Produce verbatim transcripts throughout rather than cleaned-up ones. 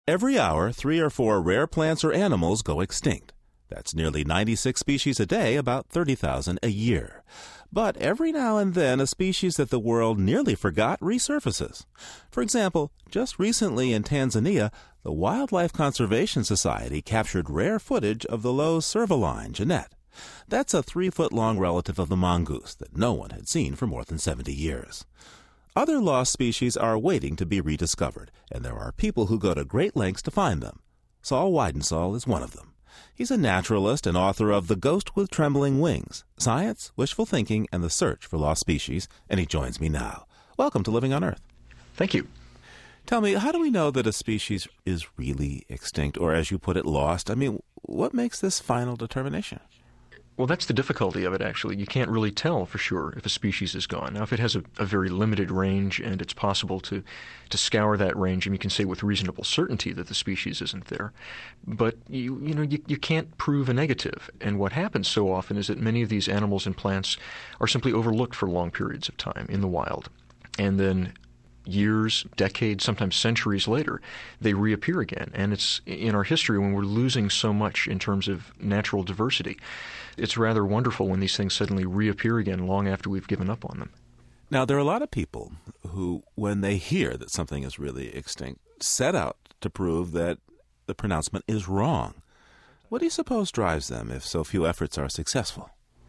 Every hour, three or four rare plants or animals go extinct. That's nearly ninety-six species a day, about thirty thousand a year. But every now and then, a species that the world nearly forgot resurfaces. For example, just recently in Tanzania, the Wildlife Conservation Society captured rare footage of the low servaline genet. That's a three-foot-long relative of the mongoose that no one had seen for more than seventy years. Other lost species are waiting to be rediscovered, and there are people who go to great lengths to find them. Saul Weidensall is one of them. He's a naturalist and author of The Ghost with Trembling Wings, Science, Wishful Thinking, and the Search for Lost Species, and he joins me now. Welcome to Living on Earth. Thank you. Tell me, how do we know that a species is really extinct, or as you put it, lost? I mean, what makes this final determination? Well, that's the difficulty of it, actually. You can't really tell for sure if a species is gone. Now, if it has a, a very limited range and it's possible to, to scour that range, and you can say with reasonable certainty that the species isn't there. But, you, you know, you, you can't prove a negative. And what happens so often is that many of these animals and plants are simply overlooked for long periods of time in the wild. And then years, decades, sometimes centuries later, they reappear again. And it's in our history when we're losing so much in terms of natural diversity. It's rather wonderful when these things suddenly reappear again long after we've given up on them. Now, there are a lot of people who, when they hear that something is really extinct, set out to prove that the pronouncement is wrong. What do you suppose drives them if so few efforts are successful?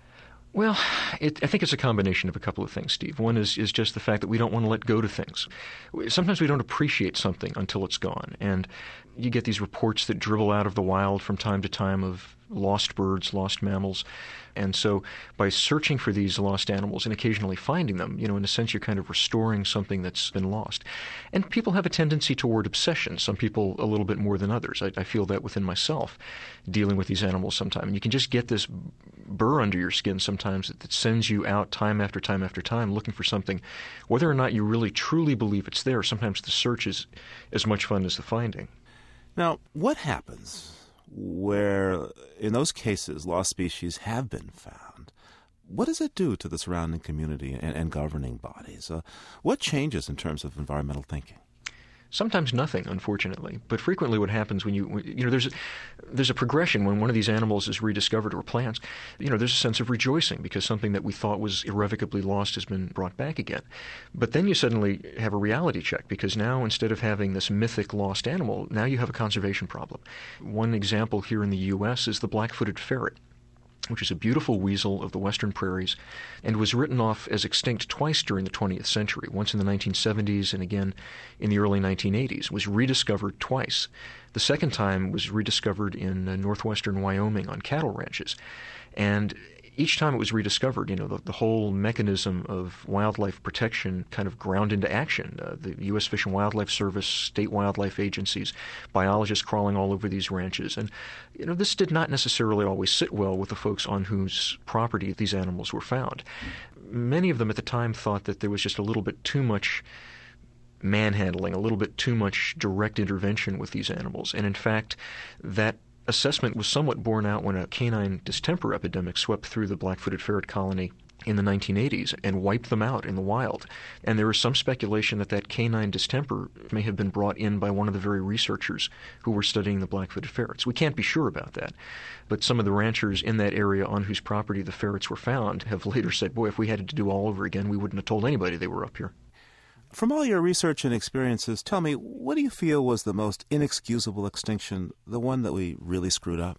Well, it, I think it's a combination of a couple of things, Steve. One is, is just the fact that we don't want to let go to things. Sometimes we don't appreciate something until it's gone. And you get these reports that dribble out of the wild from time to time of lost birds, lost mammals. And so by searching for these lost animals and occasionally finding them, you know, in a sense, you're kind of restoring something that's been lost. And people have a tendency toward obsession, some people a little bit more than others. I, I feel that within myself, dealing with these animals sometimes. And you can just get this burr under your skin sometimes that, that sends you out time after time after time looking for something. Whether or not you really truly believe it's there, sometimes the search is as much fun as the finding. Now, what happens where, in those cases, lost species have been found? What does it do to the surrounding community and, and governing bodies? Uh, what changes in terms of environmental thinking? Sometimes nothing, unfortunately. But frequently what happens when you, when, you know, there's a, there's a progression when one of these animals is rediscovered, or plants, you know, there's a sense of rejoicing because something that we thought was irrevocably lost has been brought back again. But then you suddenly have a reality check because now instead of having this mythic lost animal, now you have a conservation problem. One example here in the U S is the black-footed ferret, which is a beautiful weasel of the western prairies, and was written off as extinct twice during the twentieth century, once in the nineteen seventies and again in the early nineteen eighties, was rediscovered twice. The second time was rediscovered in uh, northwestern Wyoming on cattle ranches. And each time it was rediscovered, you know, the, the whole mechanism of wildlife protection kind of ground into action. Uh, the U S Fish and Wildlife Service, state wildlife agencies, biologists crawling all over these ranches. And, you know, this did not necessarily always sit well with the folks on whose property these animals were found. Many of them at the time thought that there was just a little bit too much manhandling, a little bit too much direct intervention with these animals. And in fact, that assessment was somewhat borne out when a canine distemper epidemic swept through the black-footed ferret colony in the nineteen eighties and wiped them out in the wild. And there is some speculation that that canine distemper may have been brought in by one of the very researchers who were studying the black-footed ferrets. We can't be sure about that. But some of the ranchers in that area on whose property the ferrets were found have later said, boy, if we had to do all over again, we wouldn't have told anybody they were up here. From all your research and experiences, tell me, what do you feel was the most inexcusable extinction, the one that we really screwed up?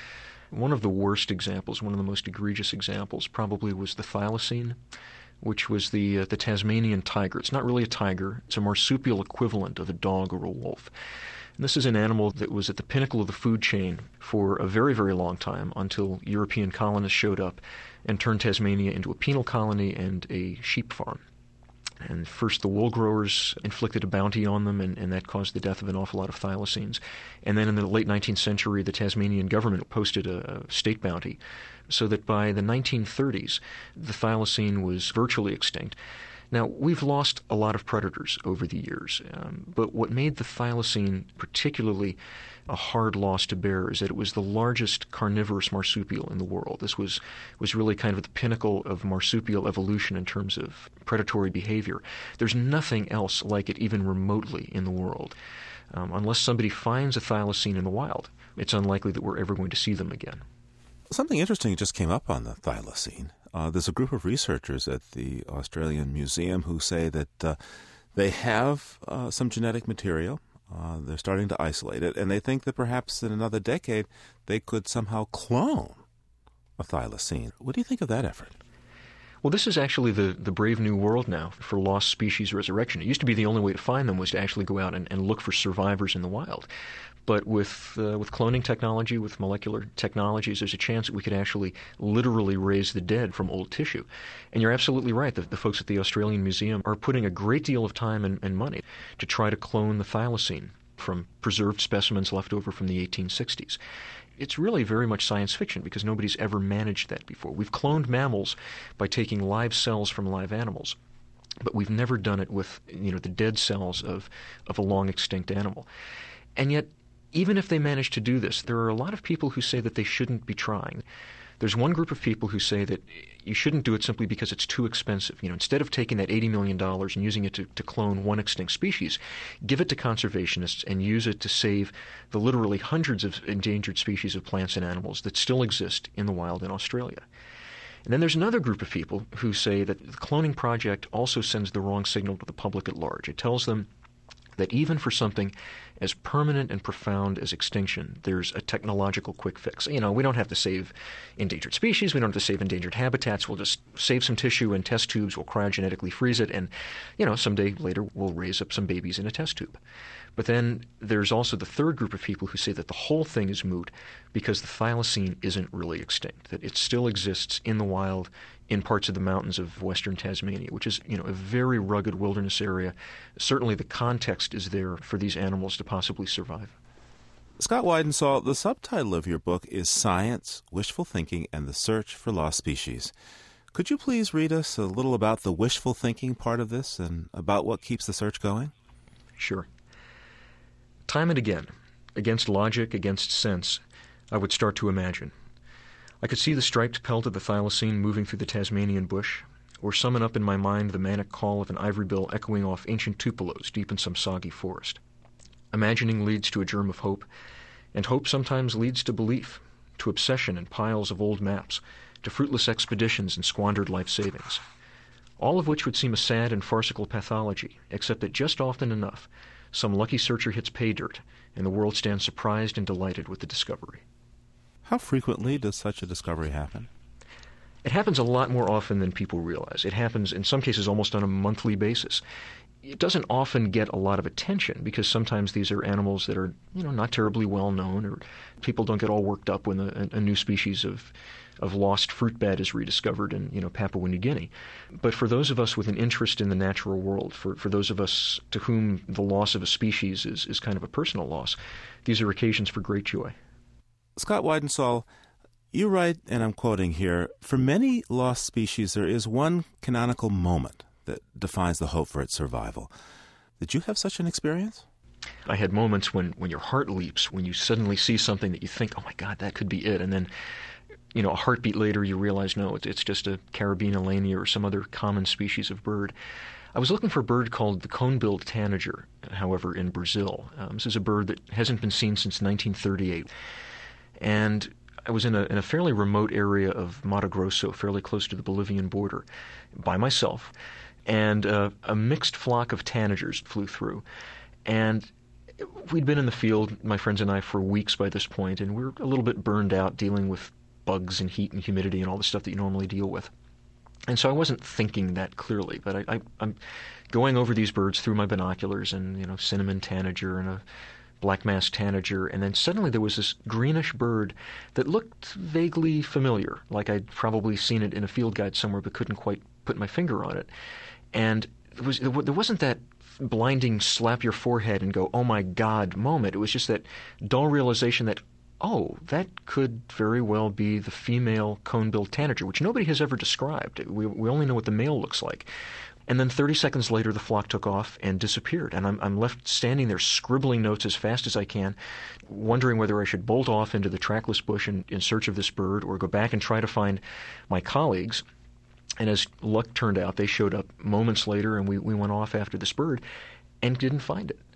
One of the worst examples, one of the most egregious examples, probably was the thylacine, which was the uh, the Tasmanian tiger. It's not really a tiger. It's a marsupial equivalent of a dog or a wolf. And this is an animal that was at the pinnacle of the food chain for a very, very long time until European colonists showed up and turned Tasmania into a penal colony and a sheep farm. And first the wool growers inflicted a bounty on them, and, and that caused the death of an awful lot of thylacines. And then in the late nineteenth century, the Tasmanian government posted a, a state bounty, so that by the nineteen thirties, the thylacine was virtually extinct. Now, we've lost a lot of predators over the years, um, but what made the thylacine particularly a hard loss to bear is that it was the largest carnivorous marsupial in the world. This was, was really kind of the pinnacle of marsupial evolution in terms of predatory behavior. There's nothing else like it even remotely in the world. Um, unless somebody finds a thylacine in the wild, it's unlikely that we're ever going to see them again. Something interesting just came up on the thylacine. Uh, there's a group of researchers at the Australian Museum who say that uh, they have uh, some genetic material. Uh, they're starting to isolate it, and they think that perhaps in another decade they could somehow clone a thylacine. What do you think of that effort? Well, this is actually the, the brave new world now for lost species resurrection. It used to be the only way to find them was to actually go out and, and look for survivors in the wild. But with uh, with cloning technology, with molecular technologies, there's a chance that we could actually literally raise the dead from old tissue. And you're absolutely right. The, the folks at the Australian Museum are putting a great deal of time and, and money to try to clone the thylacine from preserved specimens left over from the eighteen sixties. It's really very much science fiction because nobody's ever managed that before. We've cloned mammals by taking live cells from live animals, but we've never done it with, you know, the dead cells of, of a long extinct animal. And yet, even if they manage to do this, there are a lot of people who say that they shouldn't be trying. There's one group of people who say that you shouldn't do it simply because it's too expensive. You know, instead of taking that eighty million dollars and using it to, to clone one extinct species, give it to conservationists and use it to save the literally hundreds of endangered species of plants and animals that still exist in the wild in Australia. And then there's another group of people who say that the cloning project also sends the wrong signal to the public at large. It tells them that even for something as permanent and profound as extinction, there's a technological quick fix. You know, we don't have to save endangered species, we don't have to save endangered habitats, we'll just save some tissue in test tubes, we'll cryogenetically freeze it, and, you know, someday later we'll raise up some babies in a test tube. But then there's also the third group of people who say that the whole thing is moot because the thylacine isn't really extinct, that it still exists in the wild in parts of the mountains of western Tasmania, which is, you know, a very rugged wilderness area. Certainly the context is there for these animals to possibly survive. Scott Weidensaul, the subtitle of your book is Science, Wishful Thinking, and the Search for Lost Species. Could you please read us a little about the wishful thinking part of this and about what keeps the search going? Sure. Time and again, against logic, against sense, I would start to imagine. I could see the striped pelt of the thylacine moving through the Tasmanian bush, or summon up in my mind the manic call of an ivory bill echoing off ancient tupelos deep in some soggy forest. Imagining leads to a germ of hope, and hope sometimes leads to belief, to obsession and piles of old maps, to fruitless expeditions and squandered life savings. All of which would seem a sad and farcical pathology, except that just often enough, some lucky searcher hits pay dirt, and the world stands surprised and delighted with the discovery. How frequently does such a discovery happen? It happens a lot more often than people realize. It happens, in some cases, almost on a monthly basis. It doesn't often get a lot of attention because sometimes these are animals that are, you know, not terribly well known, or people don't get all worked up when a, a new species of of lost fruit bat is rediscovered in, you know, Papua New Guinea. But for those of us with an interest in the natural world, for, for those of us to whom the loss of a species is, is kind of a personal loss, these are occasions for great joy. Scott Weidensaul, you write, and I'm quoting here, for many lost species there is one canonical moment that defines the hope for its survival. Did you have such an experience? I had moments when, when your heart leaps, when you suddenly see something that you think, oh my God, that could be it. And then, you know, a heartbeat later you realize, no, it's, it's just a Caribbean alania or some other common species of bird. I was looking for a bird called the cone-billed tanager, however, in Brazil. Um, this is a bird that hasn't been seen since nineteen thirty-eight. And I was in a, in a fairly remote area of Mato Grosso, fairly close to the Bolivian border, by myself. And uh, a mixed flock of tanagers flew through. And we'd been in the field, my friends and I, for weeks by this point, and we were a little bit burned out dealing with bugs and heat and humidity and all the stuff that you normally deal with. And so I wasn't thinking that clearly, but I, I, I'm going over these birds through my binoculars, and, you know, cinnamon tanager and a black-masked tanager, and then suddenly there was this greenish bird that looked vaguely familiar, like I'd probably seen it in a field guide somewhere but couldn't quite put my finger on it. And it was, there wasn't that blinding slap your forehead and go, oh my God moment. It was just that dull realization that, oh, that could very well be the female cone-billed tanager, which nobody has ever described. We, we only know what the male looks like. And then thirty seconds later, the flock took off and disappeared. And I'm, I'm left standing there scribbling notes as fast as I can, wondering whether I should bolt off into the trackless bush in, in search of this bird or go back and try to find my colleagues. And as luck turned out, they showed up moments later, and we, we went off after this bird and didn't find it.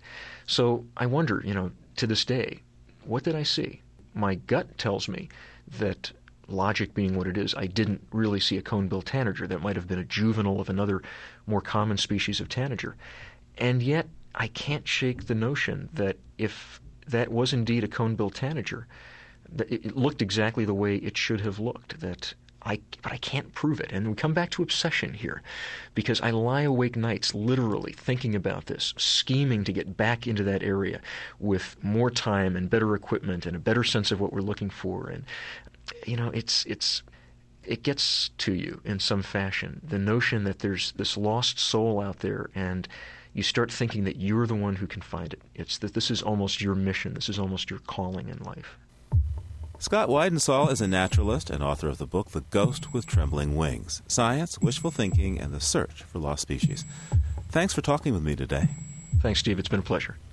So I wonder, you know, to this day, what did I see? My gut tells me that, logic being what it is, I didn't really see a cone-bill tanager. That might have been a juvenile of another more common species of tanager. And yet, I can't shake the notion that if that was indeed a cone-bill tanager, that it looked exactly the way it should have looked. That I, but I can't prove it. And we come back to obsession here, because I lie awake nights literally thinking about this, scheming to get back into that area with more time and better equipment and a better sense of what we're looking for. And, you know, it's it's it gets to you in some fashion, the notion that there's this lost soul out there, and you start thinking that you're the one who can find it. It's that this is almost your mission. This is almost your calling in life. Scott Weidensaul is a naturalist and author of the book The Ghost with Trembling Wings: Science, Wishful Thinking, and the Search for Lost Species. Thanks for talking with me today. Thanks, Steve. It's been a pleasure.